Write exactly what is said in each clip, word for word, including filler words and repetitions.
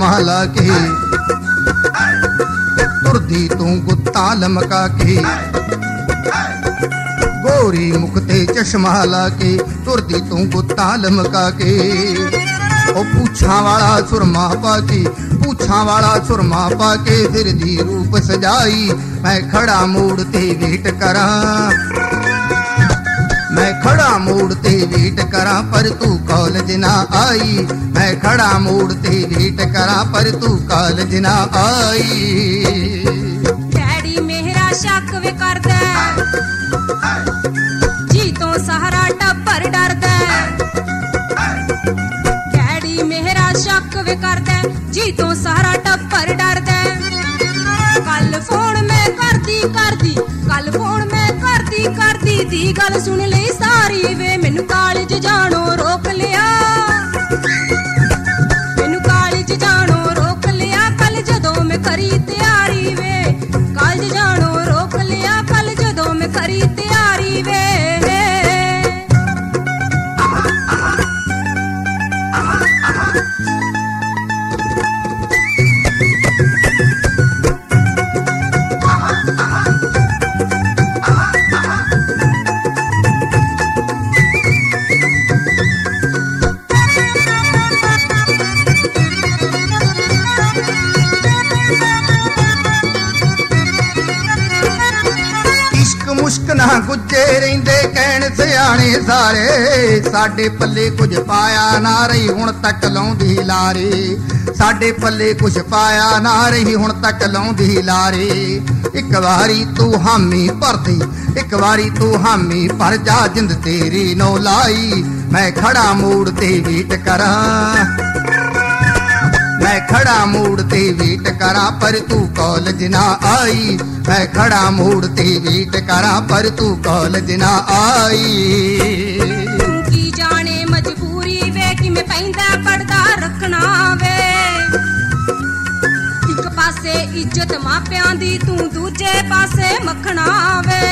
चश्मा लाके, तुरदी तू गुत्ता लमका के, गोरी मुख ते चश्मा लाके, तुरदी तू गुत्ता लमका के। ओ पूछां वाला सुरमा पाके, पूछां वाला सुरमा पाके, फिरदी रूप सजाई, मैं खड़ा मोड़ ते वेट करां, मैं खड़ा मोड़ ते वेट करा पर तू कॉलेज ना आई, मैं खड़ा मोड़ ते वेट करा पर तू कॉलेज ना आई। डैडी मेरा शक वे करदा, जी तो सहारा टब्बर डरदा, डैडी मेरा शक वे करदा, जी तो सहारा टब्बर डरदा। कल फोन मैं करदी करदी, कल फोन मैं करदी करदी दी गल सुन लई सारी वे, मैनू कॉलेज जाणो रोक लिया, मैनू कॉलेज जाणो रोक लिया। कल जदों मैं करी तैयारी वे, कॉलेज जाणो रोक लिया, कल जदों मैं करी तैयारी वे। मुश्क ना गुज्जे रहिंदे कहण सियाणे सारे, साडे पल्ले कुछ पाया ना रही हुण तक लाउंदी लारे, साडे पल्ले कुछ पाया ना रही हुण तक लाउंदी लारे। इक वारी तू हामी भरदी, इक वारी तू हामी भर जा, जिंद तेरी नौ लाई, मैं खड़ा मोड़ ते वेट करां, मैं खड़ा मोड़ ते वेट करा पर तू कॉलेज ना आई, मैं खड़ा मोड़ ते वेट करा पर तू कॉलेज ना आई। तू की जाने मजबूरी वे कि मैं पैंदा पड़दा रखना वे, एक पासे इज्जत मापियां दी तू दूजे पासे मखना वे,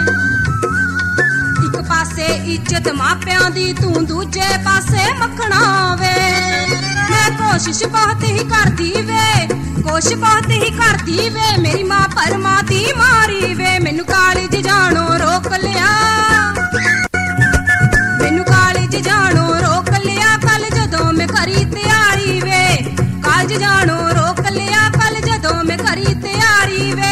एक पासे इज्जत मापियां दी तू दूजे पासे मखना वे। मैं कोशिश बहुत ही करदी वे, कोशिश बहुत ही करदी वे, मेरी मां परमाती मारी वे, मैनू कॉलेज जाणो रोक लिया, मैनू कॉलेज जाणो रोक लिया। कल जदों मैं करी तैयारी वे, कॉलेज जाणो रोक लिया, कल जदों मैं करी तैयारी वे।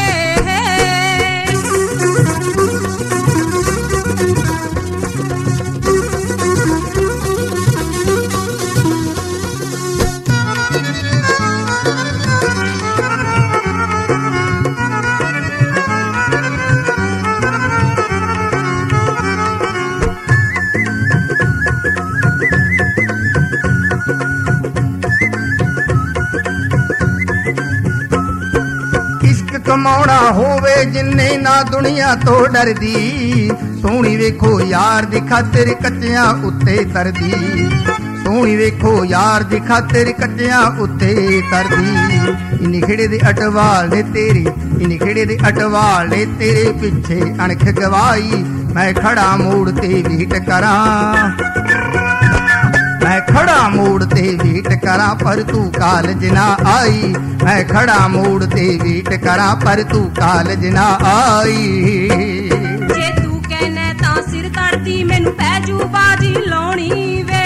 कमाउणा होवे जिन्ने ना दुनिया तो डरदी, सोहणी वेखो यार दी खातिर कच्चियां उत्ते तरदी, सोहणी वेखो यार दी खातिर कच्चियां उत्ते तरदी। इन खिड़े दे अटवाल ने तेरी, इन खिड़े दे अटवाल ने तेरे पिछे अणख गवाई, मैं खड़ा मोड़ ते वेट करां, मैं खड़ा मोड़ ते वेट करा पर तू कॉलेज ना आई, मैं खड़ा मोड़ ते वेट करा पर तू कॉलेज ना आई। जे तू कहना तां सिर धरती मैनू पैजू बाजी लाउणी वे,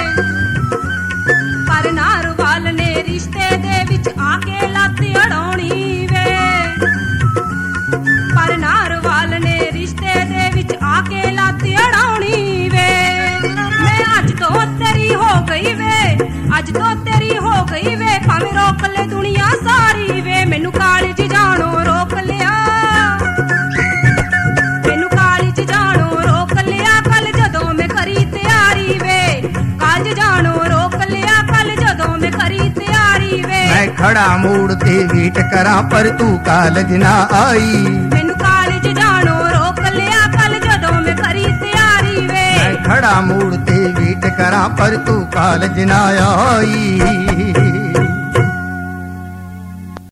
पर नारवाल ने रिश्ते दे विच आके लत अड़ाउणी वे, पर नारवाल ने रिश्ते दे विच आके लत अड़ाउणी वे। मैं अज तो तेरी हो गई वे, अज तो तेरी हो गई वे, भावें रोक ले दुनिया सारी वे, मैनू कॉलेज जाणो रोक लिया, मैनू कॉलेज जाणो रोक लिया। कल जदों मैं करी तैयारी वे, कॉलेज जाणो रोक लिया, कल जदों मैं करी तैयारी वे। मैं खड़ा मोड़ ते वेट करा पर तू कॉलेज ना आई, मैनू कॉलेज जाणो रोक लिया, कल जदों मैं करी तैयारी वे। मैं खड़ा मोड़ ते वेट करा पर तू कॉलेज ना आई।